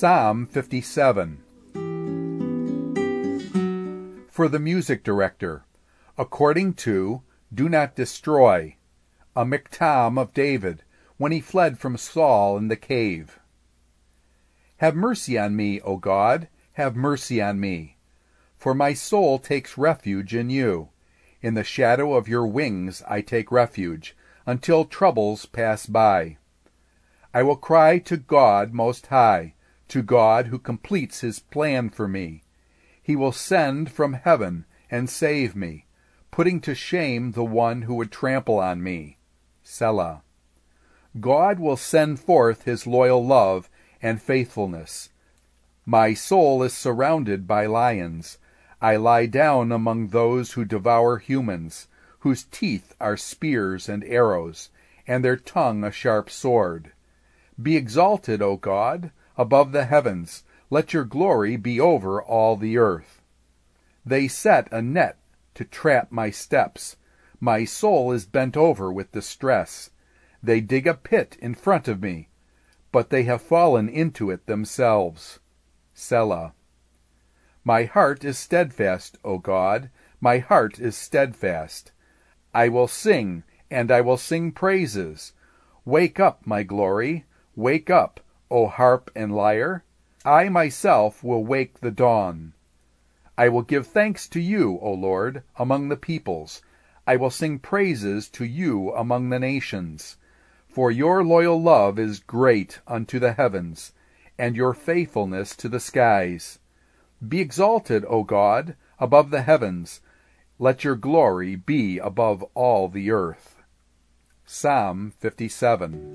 Psalm 57. For the music director, according to Do Not Destroy, a miktam of David, when he fled from Saul in the cave. Have mercy on me, O God, have mercy on me. For my soul takes refuge in you. In the shadow of your wings I take refuge, until troubles pass by. I will cry to God Most High, to God who completes his plan for me. He will send from heaven and save me, putting to shame the one who would trample on me. Selah. God will send forth his loyal love and faithfulness. My soul is surrounded by lions. I lie down among those who devour humans, whose teeth are spears and arrows, and their tongue a sharp sword. Be exalted, O God, above the heavens. Let your glory be over all the earth. They set a net to trap my steps. My soul is bent over with distress. They dig a pit in front of me, but they have fallen into it themselves. Selah. My heart is steadfast, O God, my heart is steadfast. I will sing, and I will sing praises. Wake up, my glory, wake up, O harp and lyre. I myself will wake the dawn. I will give thanks to you, O Lord, among the peoples. I will sing praises to you among the nations. For your loyal love is great unto the heavens, and your faithfulness to the skies. Be exalted, O God, above the heavens. Let your glory be above all the earth. Psalm 57.